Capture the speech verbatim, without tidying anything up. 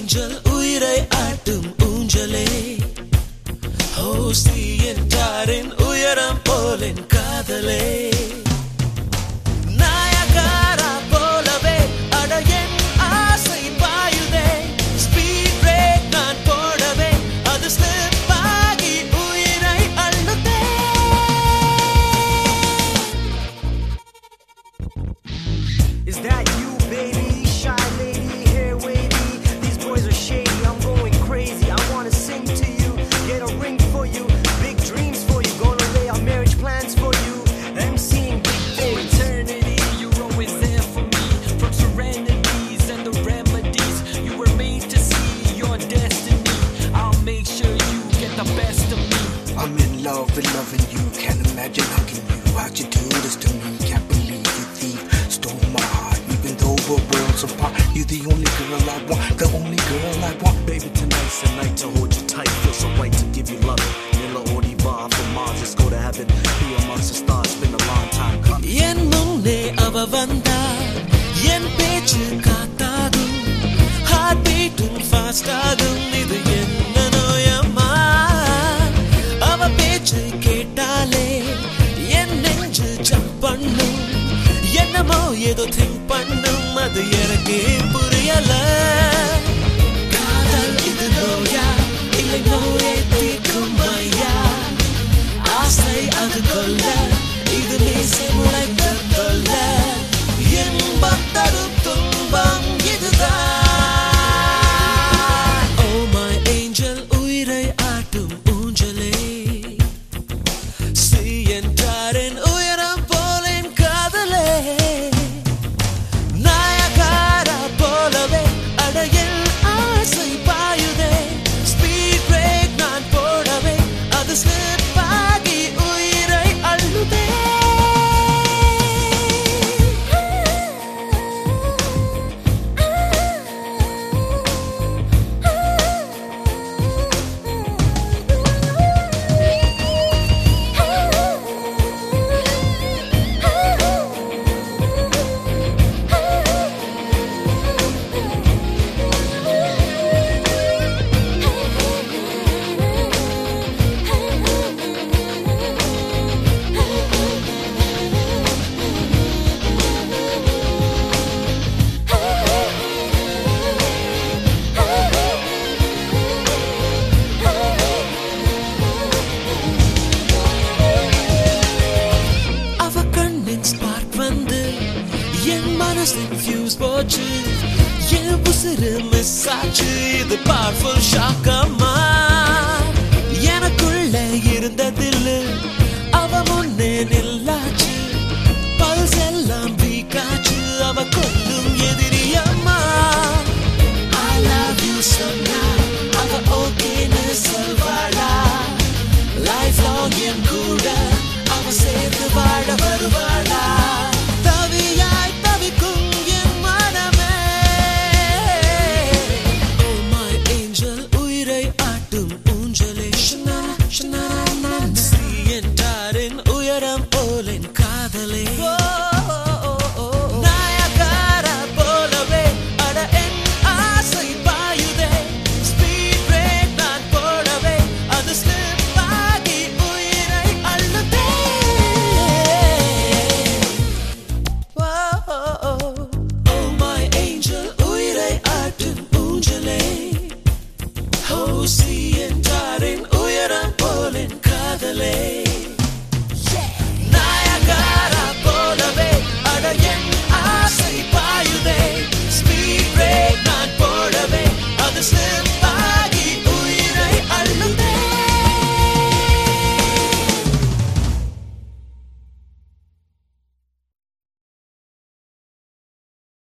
Angel உயிரை ஆட்டும் ஊஞ்சலே ஹோசி என்றாரின் உயரம் போலின் காதலே நாயகாரா போலவே அடையன் ஆசை பாயுதே ஸ்பீட் பிரேக் நான் போடவே அது ஸ்லிப் ஆகி உயிரை அள்ளுதே Is that you, baby? Shy lady, hair wavy. These boys are shady. I'm going crazy. I wanna sing to you, get a ring for you, big dreams for you. Gonna lay out marriage plans for you. MCing big things. Eternity, you're always there for me. From serenities and the remedies, you were made to see your destiny. I'll make sure you get the best of me. I'm in love with loving you. Can't imagine hugging you. How'd you do this to me? Can't believe you thief stole my heart. Even though we're worlds apart, you're the only girl I want, the only girl I want. Baby, tonight's the night to hold you tight. Feel so right to give you love. Nilla or evolve from Mars, let's go to heaven. Be amongst the stars, been a long time coming. என் முன்னே அவ வந்தா என் பேச்சு காத்தாகும் heart பீட்டும் fast ஆகும் இது என்ன நோயம்மா அவ பேச்சு கேட்டாலே என் நெஞ்சு ஜம்ப் பண்ணும் என்னமோ ஏதோ திங்க் பண்ணும் அது எனக்கே புரியல காதல் இது நோயா இல்லை நோயை தீர்க்கும் ஐயா ஆசை அது கொல்ல இது மீசை முளைத்த தொல்ல இன்பம் தரும் துன்பம் இதுதான் ஓ மை ஏஞ்சல் உயிரை ஆட்டும் ஊஞ்சலே சி என்றாரின் உயரம் போலின் காதலே நாயகாரா போலவே அடையில் ஆசை பாயுதே ஸ்பீட் பிரேக் நான் போடவே அது ஸ்லிப் ஆகி உயிரை அள்ளுதே அவ கண்ணின் ஸ்பார்க் வந்து என் மனசின் ஃபியூஸ் போச்சு என் உசுறு மிஸ் ஆச்சு இது பவர்ஃபுல் ஷாக் அம்மா